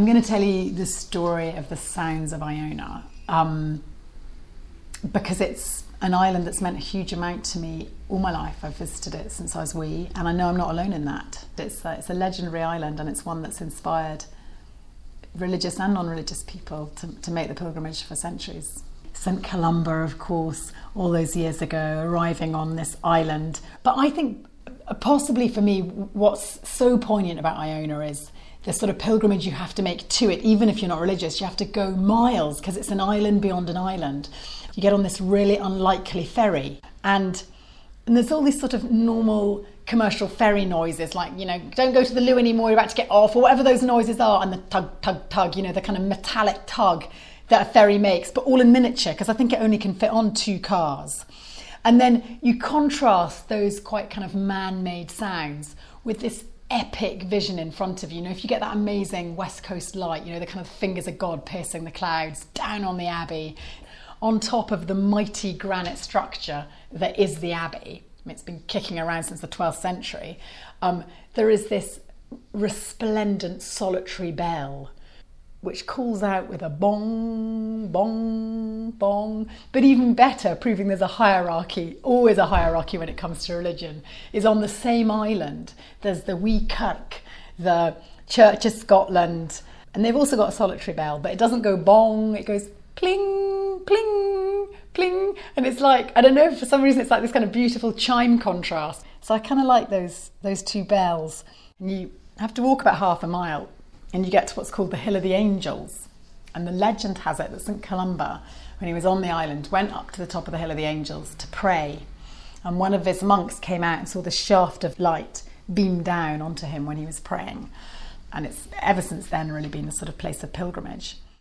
I'm going to tell you the story of the sounds of Iona, because it's an island that's meant a huge amount to me all my life. I've visited it since I was wee, and I know I'm not alone in that. It's a legendary island, and it's one that's inspired religious and non-religious people to make the pilgrimage for centuries. St Columba, of course, all those years ago, arriving on this island. But I think possibly for me, what's so poignant about Iona is the sort of pilgrimage you have to make to it. Even if you're not religious, you have to go miles because it's an island beyond an island. You get on this really unlikely ferry, and there's all these sort of normal commercial ferry noises, like, you know, don't go to the loo anymore, you're about to get off, or whatever those noises are, and the tug, tug, tug, you know, the kind of metallic tug that a ferry makes, but all in miniature, because I think it only can fit on 2 cars. And then you contrast those quite kind of man-made sounds with this epic vision in front of you. You know, if you get that amazing West Coast light, you know, the kind of fingers of God piercing the clouds down on the Abbey, on top of the mighty granite structure that is the Abbey. I mean, it's been kicking around since the 12th century. There is this resplendent solitary bell which calls out with a bong, bong, bong. But even better, proving there's a hierarchy, always a hierarchy when it comes to religion, is on the same island. There's the Wee Kirk, the Church of Scotland, and they've also got a solitary bell, but it doesn't go bong, it goes pling, pling, pling. And it's like, I don't know, for some reason it's like this kind of beautiful chime contrast. So I kind of like those 2 bells. And you have to walk about half a mile and you get to what's called the Hill of the Angels. And the legend has it that St Columba, when he was on the island, went up to the top of the Hill of the Angels to pray. And one of his monks came out and saw the shaft of light beam down onto him when he was praying. And it's ever since then really been a sort of place of pilgrimage.